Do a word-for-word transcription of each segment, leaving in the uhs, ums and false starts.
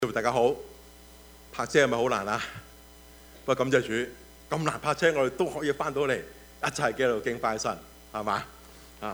大家好，泊車係咪好難啊？不過感謝主，咁難泊車我哋都可以翻到嚟，一齊喺度敬拜神，係嘛？啊，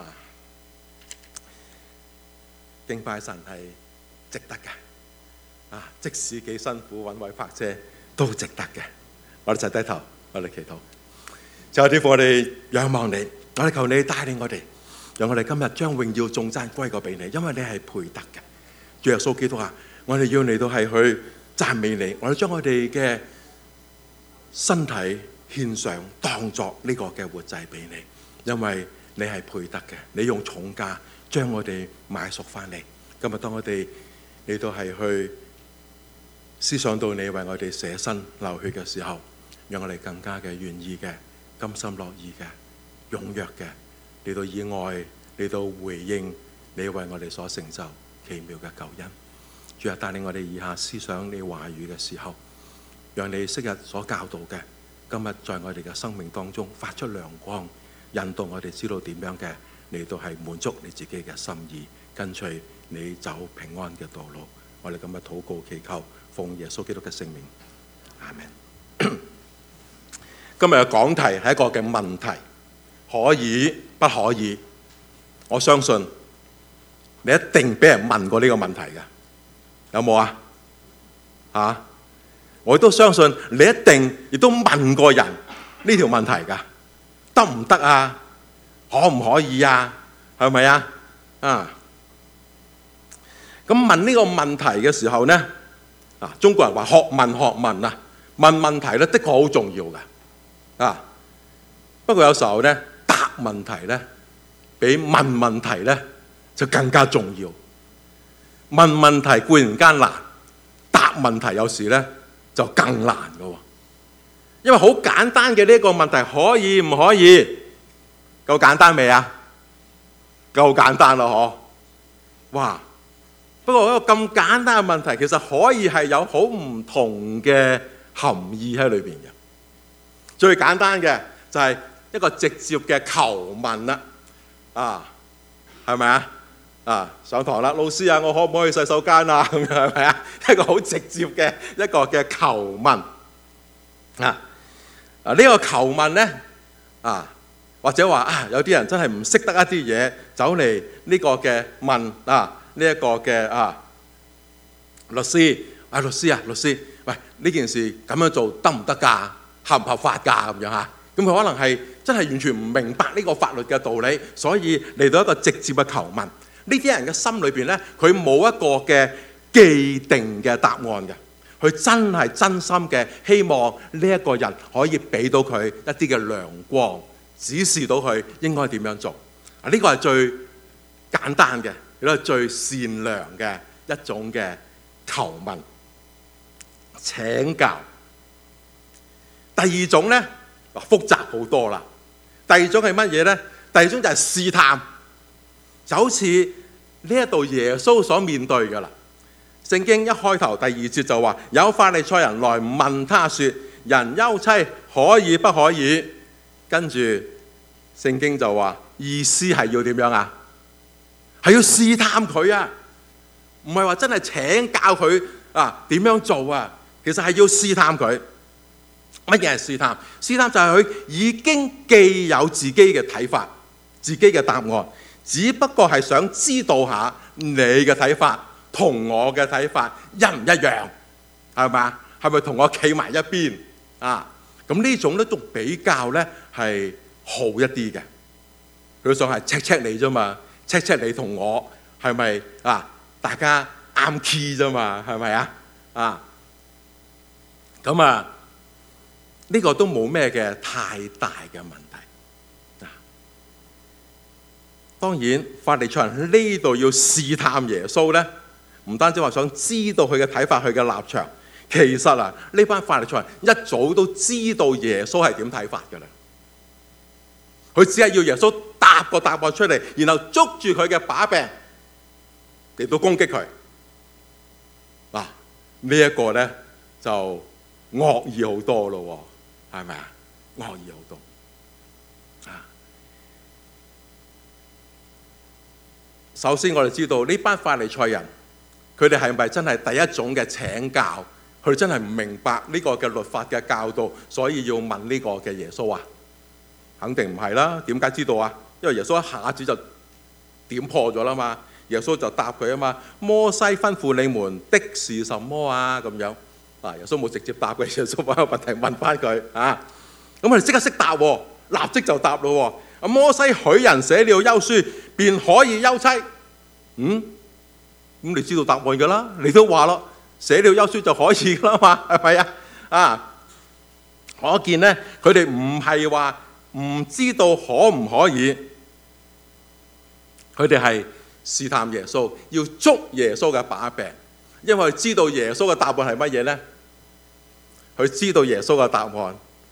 敬拜神係值得嘅，啊，即使幾辛苦揾位泊車都值得嘅。我哋一齊低頭，我哋祈禱。就係天父，我哋仰望你，我哋求你帶領我哋，讓我哋今日將榮耀頌讚歸過俾你，因為你係配得嘅。主耶穌基督啊！我哋要嚟到係去讚美你，我哋將我哋嘅身體獻上，當作呢個嘅活祭俾你，因為你係配得嘅，你用重價將我哋買贖翻嚟。今日當我哋嚟到係去思想到你為我哋捨身流血嘅時候，讓我哋更加嘅願意嘅、甘心樂意嘅、踴躍嘅嚟到以愛嚟到回應你為我哋所成就奇妙嘅救恩。主啊，帶領我哋以下思想你話語嘅時候，讓你昔日所教導嘅，今日在我哋嘅生命當中發出亮光，引導我哋知道點樣嘅嚟到係滿足你自己嘅心意，跟隨你走平安嘅道路。我哋今日禱告祈求，奉耶穌基督嘅聖名，阿們。今日嘅講題係一個嘅問題，可以不可以？我相信你一定俾人問過呢個問題嘅。有冇啊？啊！我都相信你一定亦都問過人呢條問題㗎，得唔得啊？可唔可以啊？係咪啊？啊！咁問呢個問題嘅時候呢，啊，中國人話學問學問啊，問問題咧的確好重要㗎，啊！不過有時候呢，答問題呢，比問問題呢就更加重要。問問題固然間難，答問題有時咧就更難嘅喎。因為好簡單嘅呢一個問題，可以唔可以？夠簡單未啊？夠簡單咯，嗬！哇！不過一個咁簡單嘅問題，其實可以係有好唔同嘅含義喺裏邊嘅。最簡單嘅就係一個直接嘅求問啦，啊，係咪啊？啊！上堂啦，老師啊，我可唔可以去洗手間啊？咁樣係咪啊？一個好直接嘅一個嘅求問啊！啊，呢個求問咧啊，或者話啊，有啲人真係唔識得一啲嘢，走嚟呢個嘅問啊，呢一個嘅啊律師啊，律師啊，律師，喂，呢件事咁樣做得唔得㗎？合唔合法㗎？咁樣嚇，咁佢可能係真係完全唔明白呢個法律嘅道理，所以嚟到一個直接嘅求問。呢啲人嘅心裏邊咧，佢冇一個嘅既定嘅答案嘅，佢真係真心嘅希望呢一個人可以俾到佢一啲嘅亮光，指示到佢應該點樣做。啊，呢個係最簡單嘅，亦都係最善良嘅一種嘅求問、請教。第二種咧，複雜好多啦。第二種係乜嘢咧？第二種就係試探。就好似呢一度耶穌所面對嘅啦。聖經一開頭第二節就話，有法利賽人來問他說：人休妻可以不可以？跟住聖經就話，意思係要點樣啊？係要試探佢啊，唔係話真係請教佢啊點樣做啊。其實係要試探佢。乜嘢係試探？試探就係佢已經既有自己嘅睇法、自己嘅答案。只不過係想知道下你嘅睇法同我嘅睇法一唔一樣，係咪啊？係咪同我企埋一邊啊？咁呢種咧都比較咧係好一啲嘅。佢想係 check check 你啫嘛 ，check check 你同我係咪啊？大家啱 key 啫嘛，係咪啊？啊，咁啊，呢個都冇咩嘅太大嘅問題。當然，法利賽人呢度要試探耶穌呢，唔單止話想知道佢嘅睇法、佢嘅立場。其實啊，呢班法利賽人一早都知道耶穌係點睇法㗎啦。佢只係要耶穌答個答案出嚟，然後捉住佢嘅把柄嚟到攻擊佢。嗱，呢一個呢，就惡意好多咯，係咪啊？惡意好多。首先我哋知道呢班法利賽人佢哋係咪真係第一種嘅請教？佢哋真係唔明白呢個嘅律法嘅教導，所以要問呢個嘅耶穌啊？肯定唔係啦。點解知道啊？因為耶穌一下子就點破咗啦嘛。耶穌就答佢啊嘛，摩西吩咐你們的是什麼啊？咁樣啊，耶穌冇直接答嘅，耶穌揾個問題問翻佢啊。咁佢哋即刻識答喎，立即就答咯喎。摩西許人寫了休書，便可以休妻。嗯，咁你知道答案㗎啦，你都話咯，寫了休書就可以㗎啦嘛，係咪啊？啊，可見咧，佢哋唔係話唔知道可唔可以，佢哋係試探耶穌，要捉耶穌嘅把柄，因為知道耶穌嘅答案係乜嘢呢？佢知道耶穌嘅答案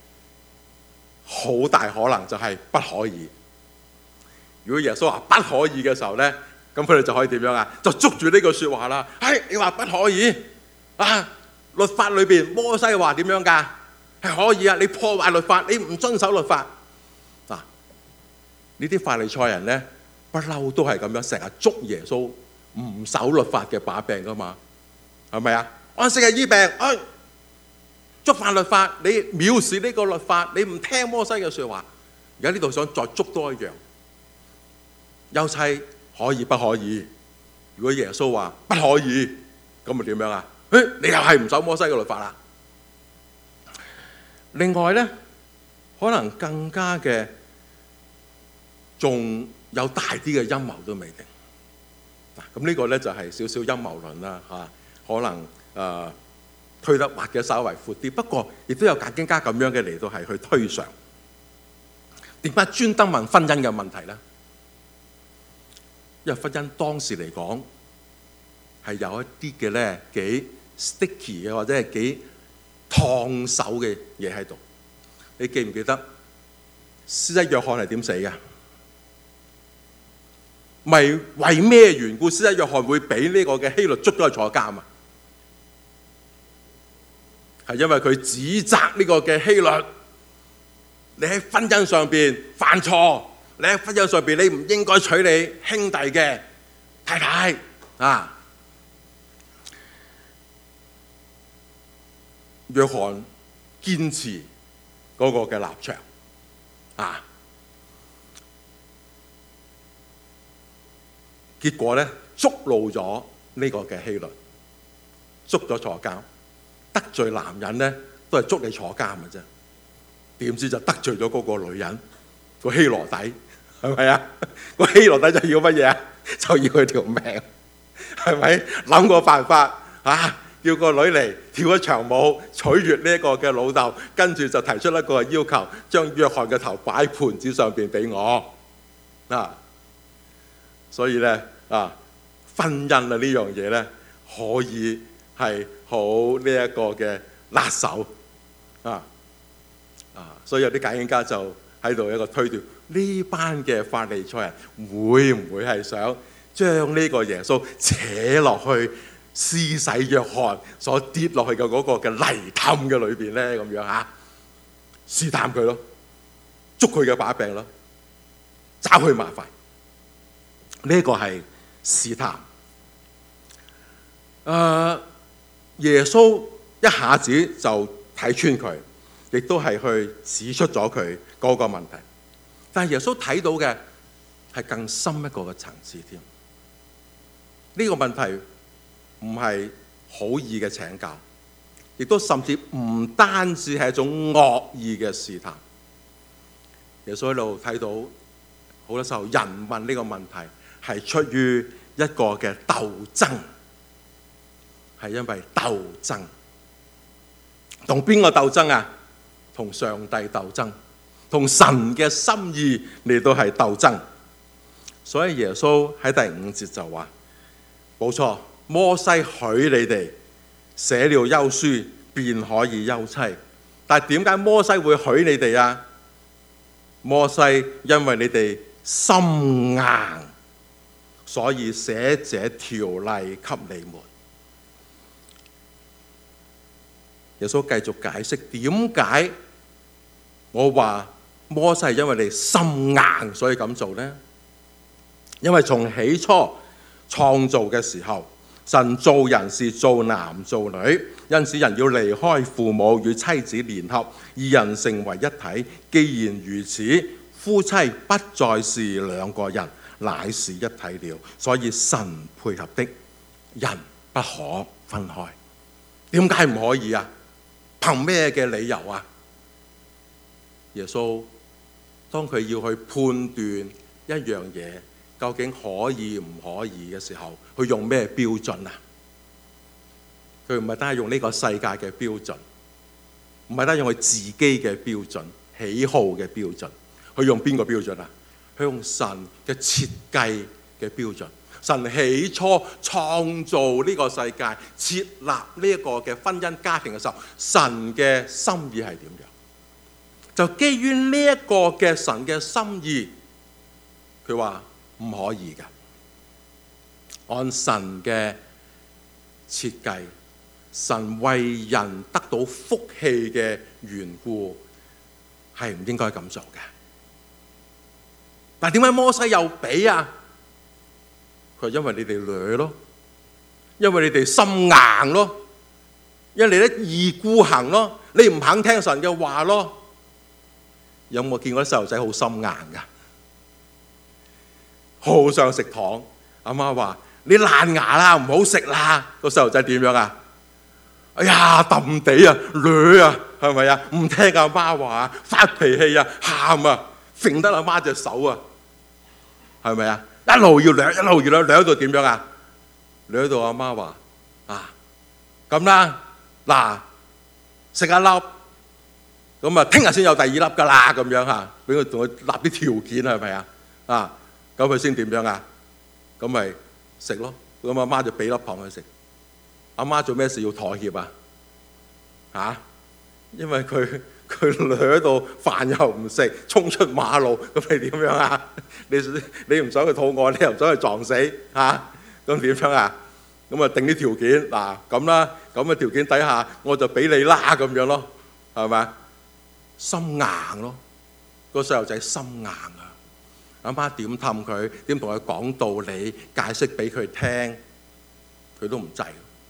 好大可能就係不可以。如果耶穌話不可以嘅時候呢，咁佢哋就可以點樣啊？就捉住呢句説話啦。係、哎、你話不可以啊？律法裏邊摩西話點樣㗎？係可以啊！你破壞律法，你唔遵守律法嗱，呢啲法利賽人呢，不嬲都係咁樣，成日捉耶穌唔守律法嘅把柄噶嘛，係咪啊？安息日醫病，哎，觸犯律法，你藐視呢個律法，你唔聽摩西嘅説話。而家呢度想再捉多一樣，休妻可以不可以？如果耶穌話不可以，咁咪點樣啊？誒，你又係唔守摩西嘅律法啦。另外呢，可能更加嘅仲有大啲嘅陰謀都未定。嗱，咁呢個呢就係少少陰謀論啦嚇，可能誒、呃、推得或者稍為闊啲，不過亦都有解經家咁樣嘅嚟到係去推上。點解專登問婚姻嘅問題呢？因為婚姻當時嚟講係有一啲嘅呢幾 sticky 嘅或者係幾燙手嘅嘢喺度。你記唔記得施洗約翰係點死嘅？咪為咩緣故施洗約翰會俾呢個嘅希律捉咗去坐監啊？係因為佢指責呢個嘅希律，你喺婚姻上邊犯錯，你喺婚姻上邊你唔應該娶你兄弟嘅太太啊！約翰堅持嗰個嘅立場啊，結果咧觸怒咗呢個嘅希律，捉咗坐監。得罪男人咧都係捉你坐監嘅啫，點知就得罪咗嗰個女人，個希羅底，係咪啊？個希羅底就要乜嘢啊？就要佢條命，係咪？諗個辦法啊！叫個女嚟跳一場舞，取悅呢一個嘅老豆，跟住就提出一個要求，將約翰嘅頭擺喺盤子上邊俾我啊！所以咧啊，婚姻啊呢樣嘢咧，可以係好呢一個嘅辣手啊啊！所以有啲解經家就喺度一個推斷，呢班嘅法利賽人會唔會係想將呢個耶穌扯落去施洗約翰所跌落去嘅嗰個嘅泥氹嘅裏邊咧，咁樣嚇試探佢咯，捉佢嘅把柄咯，找佢麻煩。呢、這個係試探。誒、呃，耶穌一下子就睇穿佢，亦都係去指出咗佢嗰個問題。但係耶穌睇到嘅係更深一個嘅層次添。呢、這個問題唔係好意嘅請教，亦都甚至唔單止係一種惡意嘅試探。耶穌喺度睇到好多時候人問呢個問題係出於一個嘅鬥爭，係因為鬥爭。同邊個鬥爭啊？同上帝鬥爭，同神嘅心意嚟到係鬥爭。所以耶穌喺第五節就話：冇錯。摩西許你哋寫了休書，便可以休妻。但係點解摩西會許你哋啊？摩西因為你哋心硬，所以寫這條例給你們。耶穌繼續解釋點解我話摩西係因為你心硬，所以咁做呢？因為從起初創造嘅時候， 神造人是造男造女，因此人要離開父母與妻子聯合，二人成為一體。既然如此，夫妻不再是兩個人，乃是一體了。所以神配合的，人不可分開。點解唔可以啊？憑咩嘅理由啊？耶穌當佢要去判斷一樣嘢究竟可以唔可以嘅時候，佢用咩標準啊？佢唔係單係用呢個世界嘅標準，唔係單係用佢自己嘅標準、喜好嘅標準。佢用邊個標準啊？佢用神嘅設計嘅標準。神起初創造呢個世界、設立呢一個嘅婚姻家庭嘅時候，神嘅心意係點樣？就基於呢一個嘅神嘅心意，佢話唔可以嘅。按神嘅設計，神為人得到福氣嘅緣故，係唔應該咁做嘅。但係點解摩西又俾啊？佢話因為你哋懶咯，因為你哋心硬咯，因為你哋一意孤行咯，你唔肯聽神嘅話咯。有冇見過啲細路仔好心硬噶？好想食糖，阿媽話你爛牙啦，唔好食啦。個細路仔點樣啊？哎呀，揼地啊，攣啊，係咪啊？唔聽阿媽話，發脾氣啊，喊啊，揈得阿媽隻手啊，係咪啊？一路要攣，一路要攣，攣到點樣啊？攣到阿媽話啊，咁啦，嗱，食一粒。咁啊，聽日先有第二粒㗎啦，咁樣嚇，俾佢同佢立啲條件係咪啊？啊，咁佢先點樣啊？咁咪食咯。咁阿媽就俾粒糖佢食。阿媽做咩事要妥協啊？嚇、啊，因為佢佢攣到飯又唔食，衝出馬路，咁你點樣啊？你你唔想佢肚餓，你又唔想佢撞死嚇，咁點樣啊？咁啊定啲條件，嗱咁啦，咁嘅條件底下我就俾你啦，咁樣咯，係咪？心硬咯，個細路仔心硬啊！阿媽點氹佢，點同佢講道理、解釋俾佢聽，佢都唔制。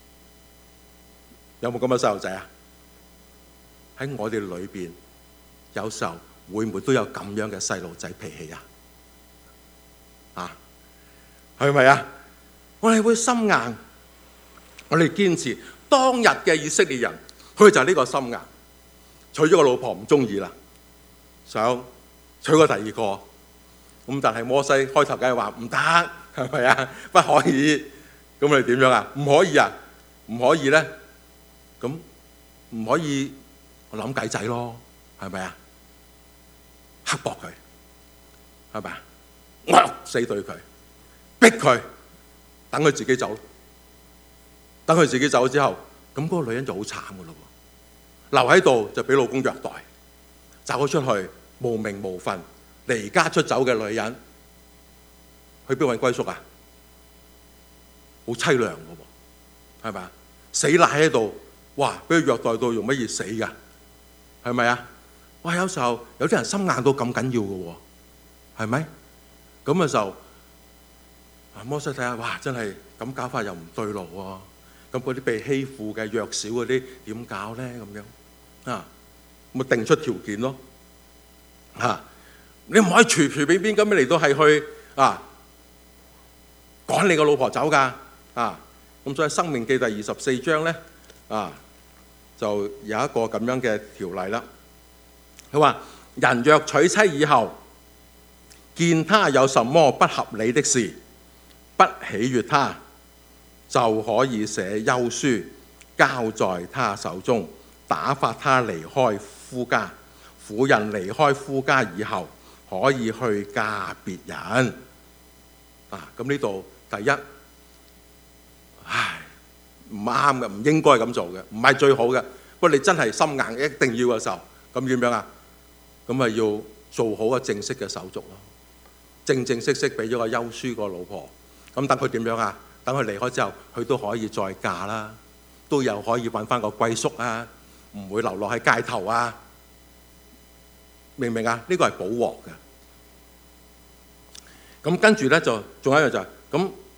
有冇咁嘅細路仔啊？喺我哋裏邊，有時候會唔會都有咁樣嘅細路仔脾氣啊？啊，係咪啊？我哋會心硬，我哋堅持。當日嘅以色列人，佢就係呢個心硬。娶咗個老婆唔中意啦，想娶個第二個，咁但係摩西開頭梗係話唔得，係咪啊？不可以，咁你點樣啊？唔可以啊？唔可以咧？咁唔可以，我諗計仔咯，係咪啊？刻薄佢，係咪啊？惡死對佢，逼佢，等佢自己走，等佢自己走之後，咁嗰個女人就好慘噶咯。留喺度就俾老公虐待，走咗出去無名無份、離家出走嘅女人，去邊揾歸宿啊？好凄涼嘅喎，係咪啊？死賴喺度，哇！俾佢虐待到用乜嘢死㗎？係咪啊？哇！有時候有啲人心硬到咁緊要嘅喎，係咪？咁嘅時候，摩西睇下，哇！真係咁搞法又唔對路喎。咁嗰啲被欺負嘅弱小嗰啲點搞咧？咁樣啊，咪定出條件咯嚇、啊！你唔可以隨隨便便咁嚟到係去啊趕你個老婆走㗎啊！咁所以《申命記》第二十四章咧啊，就有一個咁樣嘅條例啦。佢話：人若娶妻以後，見他有什麼不合理的事，不喜悅他，就可以寫休書交在他手中，打發他離開夫家。婦人離開夫家以後，可以去嫁別人。啊，咁呢度第一，唉，唔啱嘅，唔應該咁做嘅，唔係最好嘅。不過你真係心硬一定要嘅時候，咁點樣啊？咁咪要做好個正式嘅手續咯，正正式式俾咗個休書個老婆。咁等佢點樣啊？等佢離開之後，佢都可以再嫁啦，都有可以揾翻個歸宿啊，唔會流落喺街頭啊，明唔明啊？呢個係補鑊嘅。咁跟住咧就仲有一樣就係、是，咁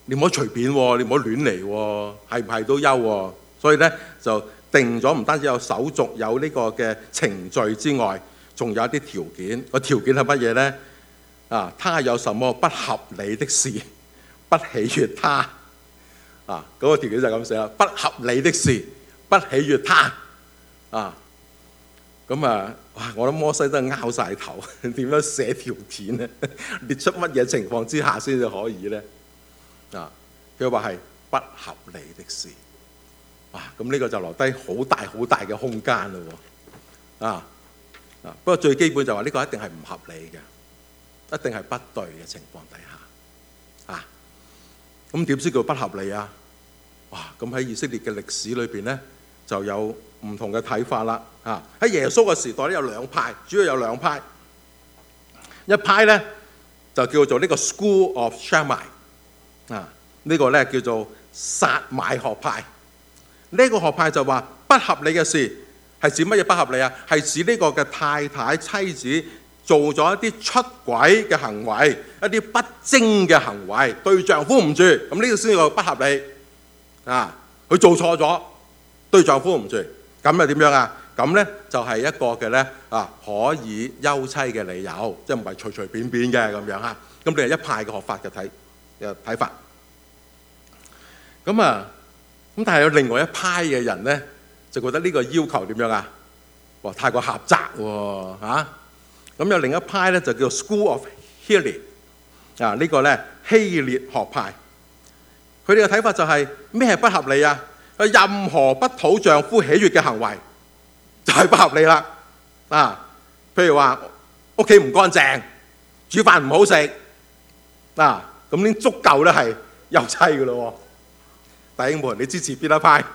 你唔可以隨便喎，你唔好亂嚟喎，係唔係都休喎。所以咧就定咗唔單止有手續有呢個嘅程序之外，仲有一啲條件。個條件係乜嘢咧？啊，他有什麼不合理的事，不喜悅他。啊，嗰、那個條件就係咁寫啦，不合理的事，不喜悅他。啊，咁啊，哇！我諗摩西都係拗晒頭，點樣寫條件咧？列出乜嘢情況之下先至可以咧？啊，佢話係不合理的事。哇！咁呢個就留低好大好大嘅空間咯喎。啊啊！不過最基本就話呢個一定係唔合理嘅，一定係不對嘅情況底下。啊，咁點先叫不合理啊？哇！咁喺以色列嘅歷史裏邊咧，就有唔同嘅睇法啦。啊，喺耶穌嘅時代咧有兩派，主要有兩派。一派咧就叫做呢個 School of Shammai。啊，呢個咧叫做撒買學派。呢個學派就話不合理嘅事係指乜嘢不合理啊？係指呢個嘅太太妻子做咗一啲出軌嘅行為，一啲不貞嘅行為，對丈夫唔住，咁呢個先叫不合理啊！佢做錯咗，對丈夫唔住，咁又點樣啊？咁咧就係一個嘅咧啊，可以休妻嘅理由，即係唔係隨隨便便嘅咁樣嚇。咁你係一派嘅學法嘅睇嘅睇法。咁啊，咁但係有另外一派嘅人咧，就覺得呢個要求點樣啊？哇，太過狹窄喎嚇！咁有另一派咧就叫 School of Hillel 啊，呢個咧希列學派。佢哋嘅睇法就係咩係不合理啊？任何不討丈夫喜悅嘅行為就係不合理啦。啊，譬如話屋企唔乾淨，煮飯唔好食，啊，咁已經足夠咧係休妻嘅咯喎。弟兄們，你支持邊一派？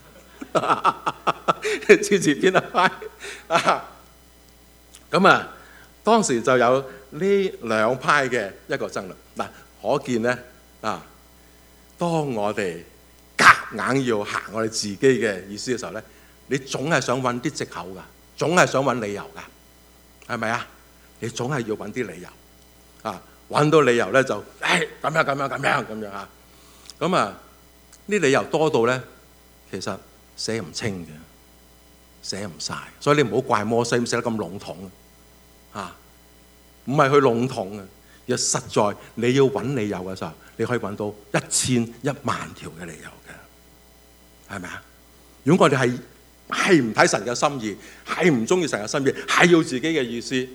你支持邊一派？啊，咁啊，當時就有呢兩派嘅一個爭論。嗱，可見咧啊，當我哋夾硬要行我哋自己嘅意思嘅時候咧，你總係想揾啲藉口㗎，總係想揾理由㗎，係咪啊？你總係要揾啲理由啊，揾到理由咧就誒咁樣咁樣咁樣咁樣嚇，咁啊。呢理由多到咧，其實寫唔清嘅，寫唔晒，所以你唔好怪摩西寫得咁籠統啊！唔係佢籠統啊，而實在你要揾理由嘅時候，你可以揾到一千一萬條嘅理由嘅，係咪啊？如果我哋係係唔睇神嘅心意，係唔中意神嘅心意，係要自己嘅意思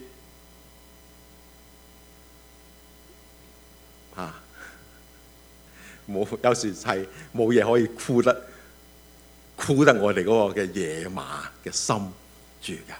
啊！冇，有時係冇嘢可以箍得箍得我哋嗰個嘅野馬嘅心住嘅，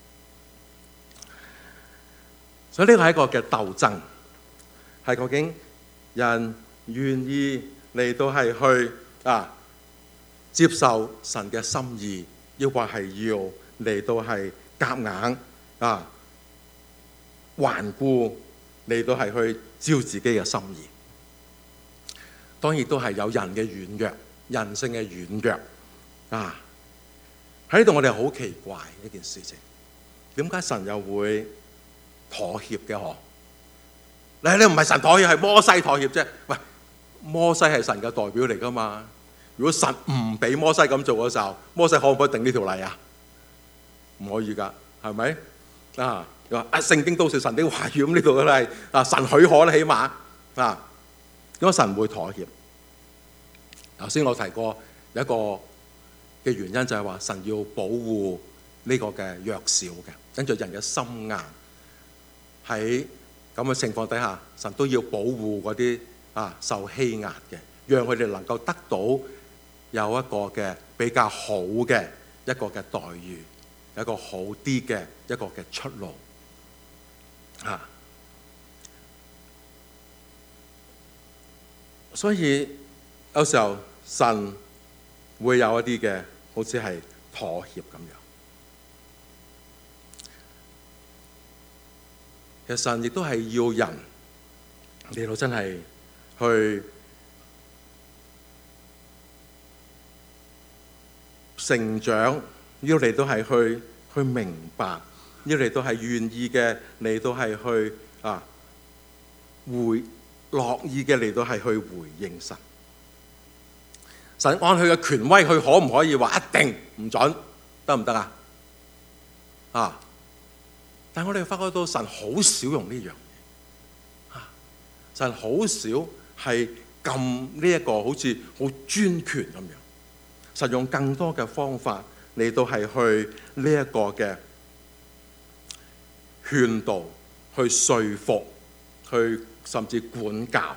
所以呢個係一個嘅鬥爭，係究竟人願意嚟到係去啊接受神嘅心意，抑或係要嚟到係夾硬啊頑固嚟到係去照自己嘅心意。當然都係有人嘅軟弱，人性嘅軟弱啊！喺呢度我哋好奇怪一件事情，點解神又會妥協嘅？嗬？你你唔係神妥協，係摩西妥協啫。喂，摩西係神嘅代表嚟噶嘛？如果神唔俾摩西咁做嘅時候，摩西可唔可以定呢條例啊？唔可以㗎，係咪？啊，你話啊，聖經都是神的話語，咁呢度都係啊，神許可啦，起碼啊。點解神會妥協？頭先我提過有一個嘅原因就係話神要保護呢個嘅弱小嘅，跟住人嘅心硬，喺咁嘅情況底下，神都要保護嗰啲啊受欺壓嘅，讓佢哋能夠得到有一個嘅比較好嘅一個嘅待遇，有一個好啲嘅一個嘅出路啊。所以有時候神會有一啲嘅，好似係妥協咁樣。其實神亦都係要人嚟到真係去成長，要嚟到係去去明白，要嚟到係願意嘅嚟到係去啊回樂意嘅嚟到係去回應神。神按佢嘅權威，佢可唔可以話一定唔準？得唔得啊？啊！但係我哋發覺到神好少用呢樣嘢，啊！神好少係撳呢一個好似好專權咁樣。神用更多嘅方法嚟到係去呢一個嘅勸導、去說服、去甚至管教。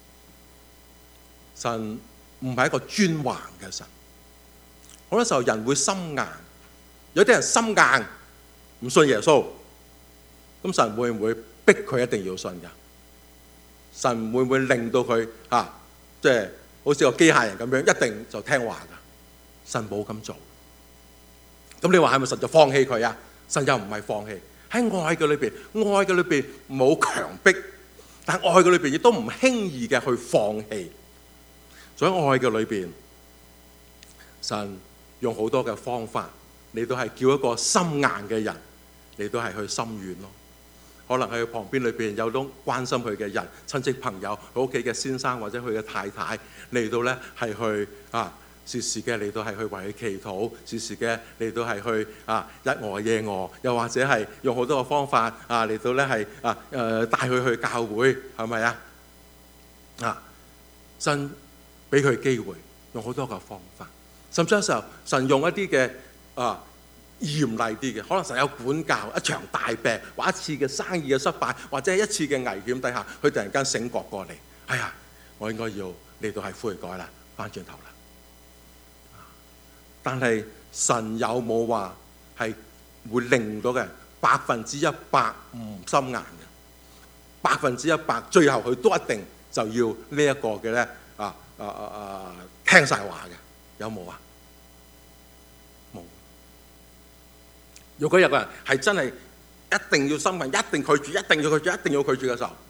神唔係一個專橫嘅神。好多時候人會心硬，有啲人心硬唔信耶穌，咁神會唔會逼佢一定要信㗎？神會唔會令到佢啊，即係好似個機械人咁樣，一定就聽話㗎？神冇咁做。咁你話係咪神就放棄佢啊？神又唔係放棄，喺愛嘅裏邊，愛嘅裏邊冇強迫，但係愛嘅裏邊亦都唔輕易嘅去放棄。所以愛嘅裏邊，神用好多嘅方法嚟到係叫一個心硬嘅人嚟到係去心軟咯。可能喺佢旁邊裏邊有種關心佢嘅人、親戚朋友、佢屋企嘅先生或者佢嘅太太嚟到咧係去啊時時嘅嚟到係去為佢祈禱，時時嘅嚟到係去啊日餓夜餓，又或者係用好多嘅方法啊嚟到咧係啊誒帶佢去教會，係咪啊？啊，神俾佢機會，用好多嘅方法。甚至有時候神用一啲嘅啊嚴厲啲嘅，可能神有管教，一場大病或一次嘅生意嘅失敗，或者係一次嘅危險底下，佢突然間醒覺過嚟，哎呀，我應該要嚟到係悔改啦，翻轉頭啦。但係神有冇話係會令到嘅百分之一百唔心硬嘅？百分之一百最後佢都一定就要呢一個嘅咧啊啊啊啊聽晒話嘅？有冇啊？冇。如果有個人係真係一定要心硬，一定拒絕，一定要拒絕，一定要拒絕嘅時候，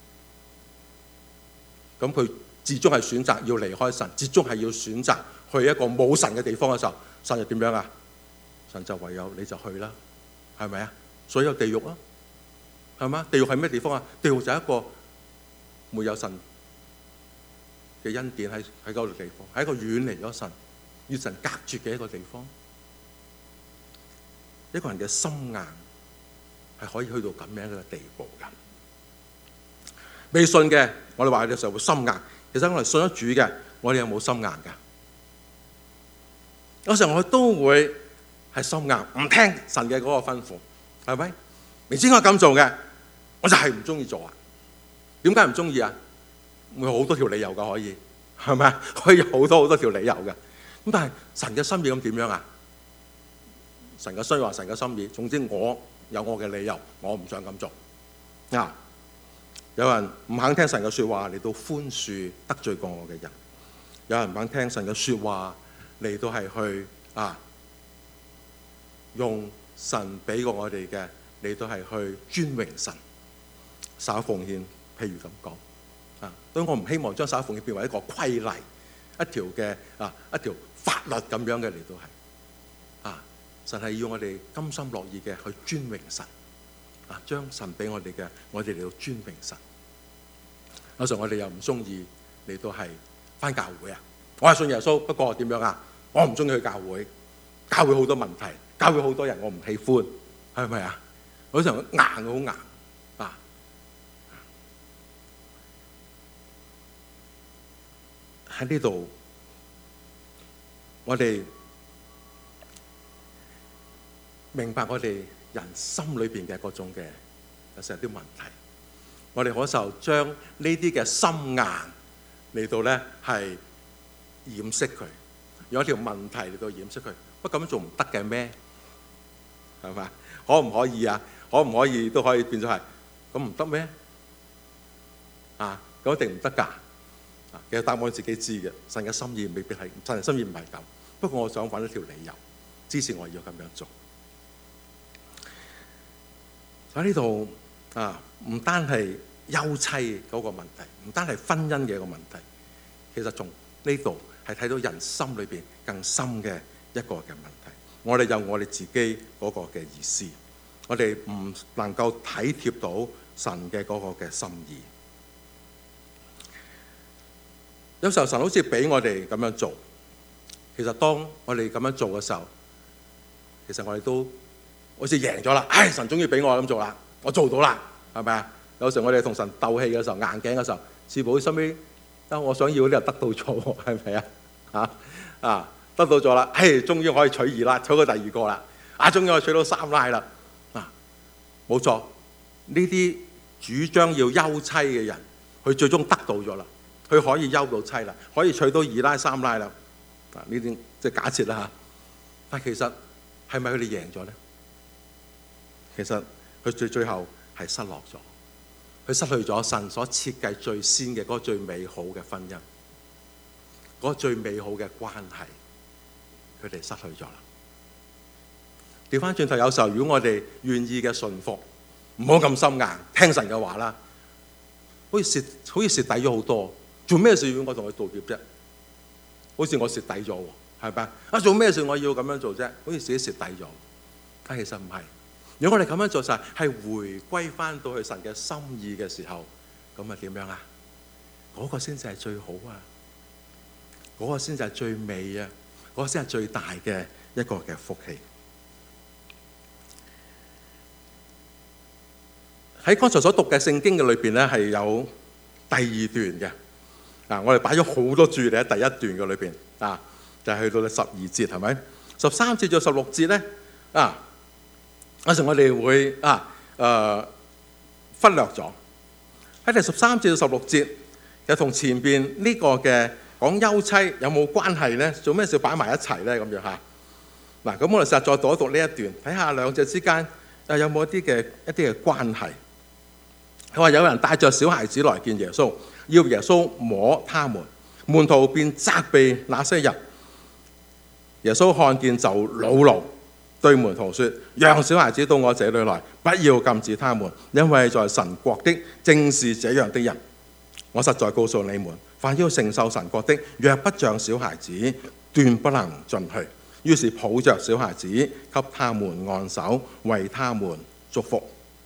咁佢至終係選擇要離開神，至終係要選擇去一個冇神嘅地方嘅時候，神就點樣啊？神就唯有你就去啦，係咪啊？所以有地獄啊，係嘛？地獄係咩地方啊？地獄就係一個沒有神嘅恩典喺喺嗰個地方，係一個遠離咗神、與神隔絕嘅一個地方。一個人嘅心硬係可以去到咁樣嘅地步㗎。未信嘅，我哋話有時候會心硬。其實我哋信咗主嘅，我哋有冇心硬㗎？有時候我都會係心硬，唔聽神嘅嗰個吩咐，係咪？明知我咁做嘅，我就係唔中意做啊。點解唔中意啊？會有好多條理由㗎，可以係咪啊？可以有好多好多條理由㗎。咁但係神嘅心意咁點樣啊？神嘅心意話神嘅心意，總之我有我嘅理由，我唔想咁做。啊，有人唔肯聽神嘅説話嚟到寬恕得罪過我嘅人，有人唔肯聽神嘅説話嚟到係去啊用神俾過我哋嘅嚟到係去尊榮神，撒奉獻，譬如咁講啊，所以我唔希望將撒奉獻變為一個規例，一條嘅啊一條法律咁樣嘅嚟到係。神係要我哋甘心樂意嘅去尊榮神，啊，將神俾我哋嘅，我哋嚟到尊榮神。有時候我哋又唔中意嚟到係返教會啊，我係信耶穌，不過點樣啊？我唔中意去教會，教會好多問題，教會好多人我唔喜歡，係咪啊？有時候硬好硬啊！喺呢度，我哋明白我哋人心裏邊嘅嗰種嘅有時候啲問題，我哋可受將呢啲嘅心硬嚟到咧係掩飾佢，用一條問題嚟到掩飾佢。不過咁樣做唔得嘅咩？係嘛？可唔可以啊？可唔可以都可以變咗係咁唔得咩？啊，咁一定唔得㗎。啊，其實答案我自己知嘅，神嘅心意未必係，神嘅心意唔係咁。不過我想揾一條理由，支持我要咁樣做。喺呢度啊，唔單係休妻嗰個問題，唔單係婚姻嘅一個問題，其實從呢度係睇到人心裏邊更深嘅一個嘅問題。我哋有我哋自己嗰個嘅意思，我哋唔能夠體貼到神嘅嗰個嘅心意。 有時候神好似俾我哋咁樣做，其實當我哋咁樣做嘅時候，其實我哋都好似贏咗啦。唉，神終於俾我咁做啦，我做到啦，係咪啊？有時候我哋同神鬥氣嘅時候，硬頸嘅時候，似乎心尾啊，我想要呢又得到咗，係咪啊？啊啊，得到咗啦，嘿，終於可以娶二啦，娶到第二個啦，啊，終於可以娶到三奶啦，啊，冇錯，呢啲主張要休妻嘅人，佢最終得到咗啦，佢可以休到妻啦，可以娶到二奶三奶啦，啊，呢啲即係假設啦嚇，但其實係咪佢哋贏咗咧？其實佢最最後係失落咗。佢失去咗神所設計最先嘅嗰個最美好嘅婚姻，嗰個最美好嘅關係，佢哋失去咗啦。調翻轉頭，有時候如果我哋願意嘅順服，唔好咁心硬，聽神嘅話啦，好似蝕好似蝕底咗好多。做咩事要我同佢道歉啫？好似我蝕底咗喎，係咪啊？做咩事我要咁樣做啫？好似自己蝕底咗，但其實唔係。如果我哋咁樣做晒，係回歸翻到去神嘅心意嘅時候，咁啊點樣啊？嗰個先至係最好啊！嗰個先至係最美啊！嗰個先係最大嘅一個嘅福氣。喺剛才所讀嘅聖經嘅裏邊咧，係有第二段嘅。嗱，我哋擺咗好多注意力喺第一段嘅裏邊啊，就係去到十二節，係咪？十三節到十六節咧啊。有時我哋會啊誒、呃、忽略咗喺第十三至到十六節，又同前邊呢個嘅講休妻有冇關係咧？做咩事要擺埋一齊咧？咁樣嚇嗱，咁我哋實在再讀一讀呢一段，睇下兩者之間又有冇一啲嘅一啲嘅關係。佢話有人帶着小孩子來見耶穌，要耶穌摸他們，門徒便責備那些人。耶穌看見就惱怒，對門徒說：讓小孩子到我這裏來，不要禁止他們，因為在神國的正是這樣的人。我實在告訴你們，凡要承受神國的，若不像小孩子，斷不能進去。於是抱着小孩子，給他們按手，為他們祝福。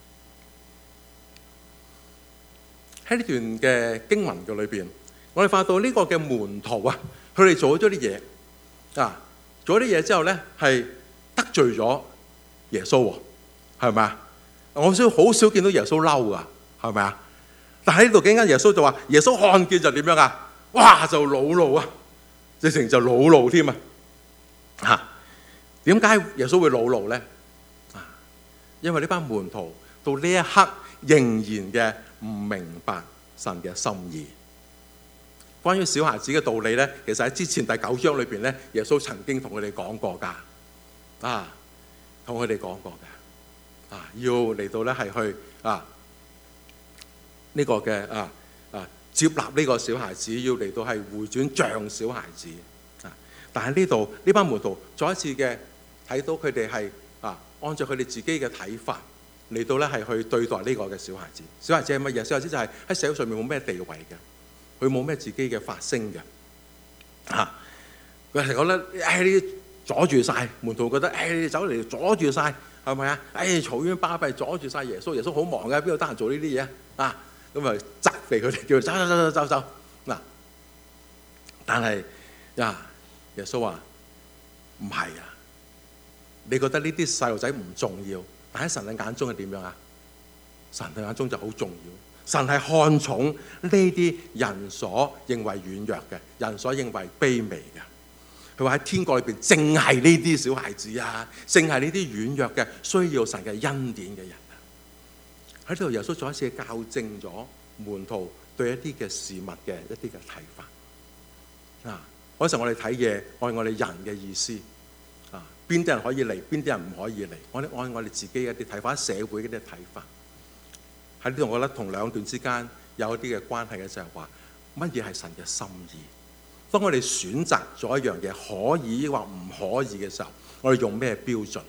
喺呢段嘅經文嘅裏邊，我哋發到呢個嘅門徒啊，佢哋做咗啲嘢啊，做咗啲嘢之後咧，係得罪咗耶穌喎，係咪啊？我少好少見到耶穌嬲噶，係咪啊？但喺呢度幾間耶穌就話，耶穌看見就點樣啊？哇，就惱怒啊，直情就惱怒添啊！嚇，點解耶穌會惱怒咧？啊，因為呢班門徒到呢一刻仍然嘅唔明白神嘅心意。關於小孩子嘅道理咧，其實喺之前第九章裏邊咧，耶穌曾經同佢哋講過㗎。啊，同佢哋講過嘅，啊，要嚟到咧係去啊呢、這個嘅啊啊接納呢個小孩子，要嚟到係回轉像小孩子啊。但係呢度呢班門徒再一次嘅睇到佢哋係啊按照佢哋自己嘅睇法嚟到咧係去對待呢個嘅小孩子。小孩子係乜嘢？小孩子就係喺社會上面冇咩地位嘅，佢冇咩自己嘅發聲嘅。啊，佢係覺得誒呢啲阻住晒，門徒覺得誒你走嚟阻住晒，係咪啊？誒嘈冤巴閉，阻住晒耶穌。耶穌好忙嘅，邊度得閒做呢啲嘢啊？咁啊責備佢哋，叫佢走走走走走嗱。但係呀，耶穌話唔係啊！你覺得呢啲細路仔唔重要，但喺神嘅眼中係點樣啊？神嘅眼中就好重要。神係看重呢啲人所認為軟弱嘅，人所認為卑微嘅。佢話喺天國裏邊，正係呢啲小孩子啊，正係呢啲軟弱嘅，需要神嘅恩典嘅人啊。喺呢度，耶穌再一次校正咗門徒對一啲嘅事物嘅一啲嘅睇法。啊，嗰時候我哋睇嘢，按我哋人嘅意思啊，邊啲人可以嚟，邊啲人唔可以嚟，我哋按我哋自己一啲睇法，社會一啲睇法。喺呢度，我覺得同兩段之間有一啲嘅關係嘅就係話，乜嘢係神嘅心意？當我哋選擇咗一樣嘢可以或唔可以嘅時候，我哋用咩標準？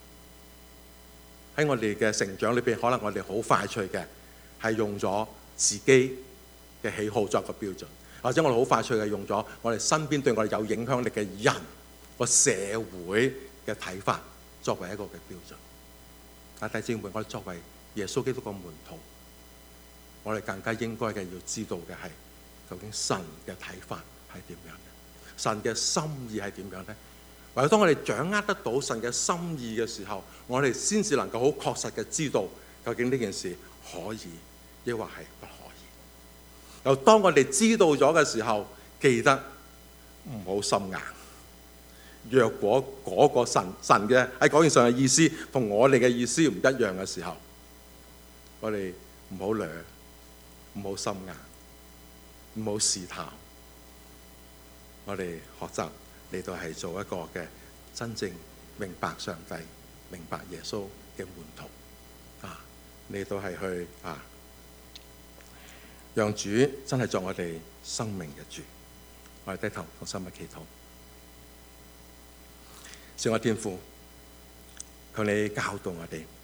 喺我哋嘅成長裏邊，可能我哋好快脆嘅係用咗自己嘅喜好作個標準，或者我哋好快脆嘅用咗我哋身邊對我哋有影響力嘅人個社會嘅睇法作為一個嘅標準。但弟兄姊妹，我哋作為耶穌基督個門徒，我哋更加應該嘅要知道嘅係， 究竟神嘅睇法係點樣嘅？神嘅心意係點樣呢？唯有當我哋掌握得到神嘅心意嘅時候，我哋先至能夠好確實嘅知道究竟呢件事可以抑或係不可以。又當我哋知道咗嘅時候，記得唔好心硬。若果嗰個神神嘅喺講件上嘅意思同我哋嘅意思唔一樣嘅時候，我哋唔好掠，唔好心硬，唔好試探。我哋學習嚟到係做一個嘅真正明白上帝、明白耶穌嘅門徒啊！嚟到係去啊，讓主真係作我哋生命嘅主。我哋低頭同心嘅祈禱。主啊，天父，求你教導我哋。